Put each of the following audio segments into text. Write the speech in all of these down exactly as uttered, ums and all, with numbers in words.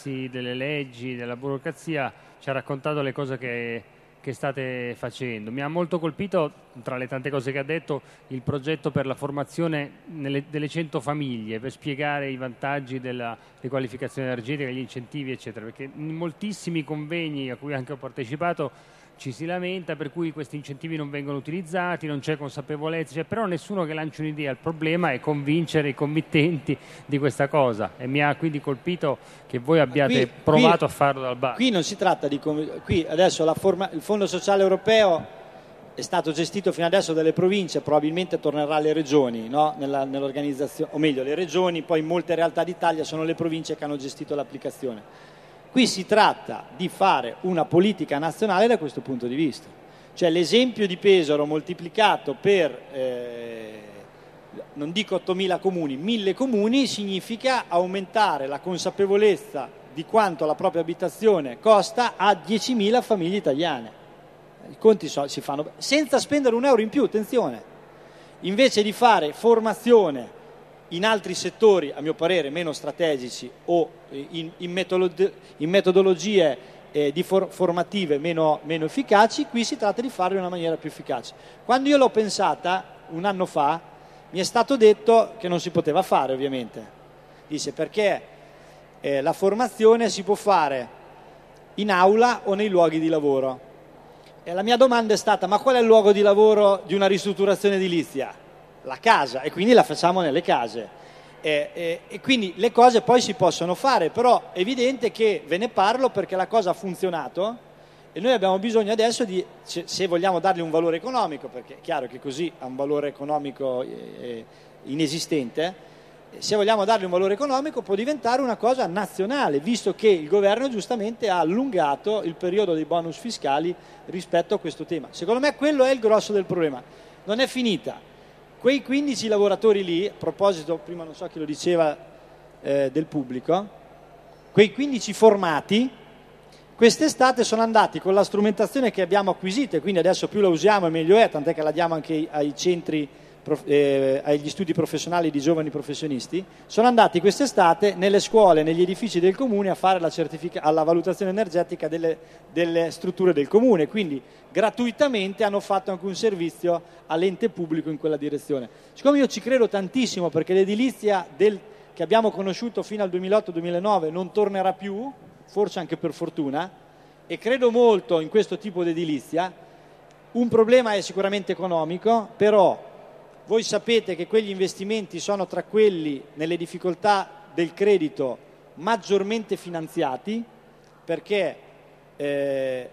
processi, delle leggi, della burocrazia, ci ha raccontato le cose che, che state facendo. Mi ha molto colpito, tra le tante cose che ha detto, il progetto per la formazione nelle, delle cento famiglie, per spiegare i vantaggi della riqualificazione energetica, gli incentivi, eccetera, perché in moltissimi convegni a cui anche ho partecipato ci si lamenta per cui questi incentivi non vengono utilizzati, non c'è consapevolezza, cioè, però nessuno che lancia un'idea. Il problema è convincere i committenti di questa cosa, e mi ha quindi colpito che voi abbiate qui, provato qui, a farlo dal basso. Qui non si tratta di... Qui adesso la forma, il Fondo Sociale Europeo è stato gestito fino adesso dalle province, probabilmente tornerà alle regioni, no? Nella, nell'organizzazione, o meglio le regioni, poi in molte realtà d'Italia sono le province che hanno gestito l'applicazione. Qui si tratta di fare una politica nazionale da questo punto di vista, cioè l'esempio di Pesaro moltiplicato per, eh, non dico ottomila comuni, mille comuni, significa aumentare la consapevolezza di quanto la propria abitazione costa a diecimila famiglie italiane. I conti so, si fanno senza spendere un euro in più, attenzione, invece di fare formazione in altri settori, a mio parere, meno strategici o in, in, metodolo- in metodologie eh, di for- formative meno, meno efficaci, qui si tratta di farlo in una maniera più efficace. Quando io l'ho pensata, un anno fa, mi è stato detto che non si poteva fare, ovviamente. Dice perché eh, la formazione si può fare in aula o nei luoghi di lavoro. E la mia domanda è stata, ma qual è il luogo di lavoro di una ristrutturazione edilizia? La casa, e quindi la facciamo nelle case e, e, e quindi le cose poi si possono fare, però è evidente che ve ne parlo perché la cosa ha funzionato e noi abbiamo bisogno adesso di, se vogliamo dargli un valore economico, perché è chiaro che così ha un valore economico eh, inesistente, se vogliamo dargli un valore economico può diventare una cosa nazionale, visto che il governo giustamente ha allungato il periodo dei bonus fiscali rispetto a questo tema. Secondo me quello è il grosso del problema, non è finita. Quei quindici lavoratori lì, a proposito, prima non so chi lo diceva eh, del pubblico, quei quindici formati, quest'estate sono andati con la strumentazione che abbiamo acquisito, e quindi adesso più la usiamo e meglio è, tant'è che la diamo anche ai, ai centri, eh, agli studi professionali di giovani professionisti, sono andati quest'estate nelle scuole, negli edifici del comune a fare la, certifica- alla valutazione energetica delle, delle strutture del comune, quindi gratuitamente hanno fatto anche un servizio all'ente pubblico in quella direzione. Siccome io ci credo tantissimo, perché l'edilizia del, che abbiamo conosciuto fino al duemilaotto duemilanove non tornerà più, forse anche per fortuna, e credo molto in questo tipo di edilizia, un problema è sicuramente economico, però voi sapete che quegli investimenti sono tra quelli nelle difficoltà del credito maggiormente finanziati, perché eh,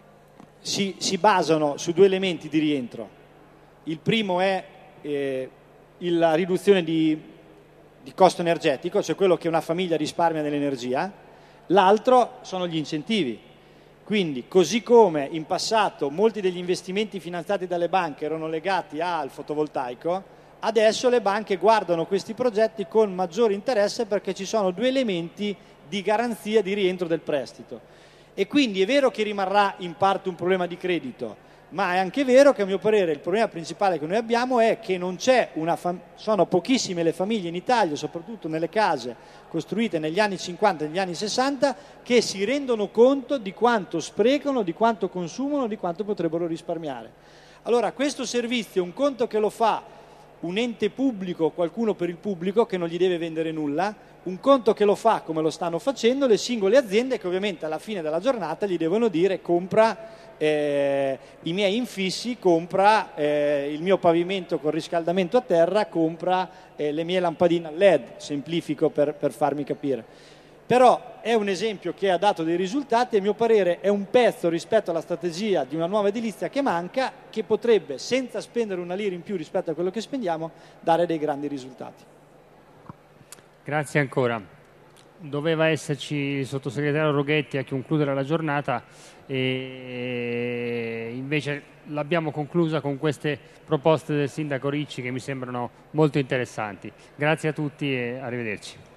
si, si basano su due elementi di rientro. Il primo è eh, la riduzione di, di costo energetico, cioè quello che una famiglia risparmia nell'energia, l'altro sono gli incentivi. Quindi, così come in passato molti degli investimenti finanziati dalle banche erano legati al fotovoltaico, adesso le banche guardano questi progetti con maggiore interesse perché ci sono due elementi di garanzia di rientro del prestito. E quindi è vero che rimarrà in parte un problema di credito, ma è anche vero che a mio parere il problema principale che noi abbiamo è che non c'è una fam- sono pochissime le famiglie in Italia, soprattutto nelle case costruite negli anni cinquanta e negli anni sessanta, che si rendono conto di quanto sprecano, di quanto consumano, di quanto potrebbero risparmiare. Allora questo servizio, un conto che lo fa un ente pubblico, qualcuno per il pubblico che non gli deve vendere nulla, un conto che lo fa come lo stanno facendo le singole aziende che ovviamente alla fine della giornata gli devono dire compra eh, i miei infissi, compra eh, il mio pavimento con riscaldamento a terra, compra eh, le mie lampadine a L E D, semplifico per, per farmi capire. Però è un esempio che ha dato dei risultati e a mio parere è un pezzo rispetto alla strategia di una nuova edilizia che manca, che potrebbe, senza spendere una lira in più rispetto a quello che spendiamo, dare dei grandi risultati. Grazie ancora. Doveva esserci il sottosegretario Roghetti a concludere la giornata e invece l'abbiamo conclusa con queste proposte del sindaco Ricci che mi sembrano molto interessanti. Grazie a tutti e arrivederci.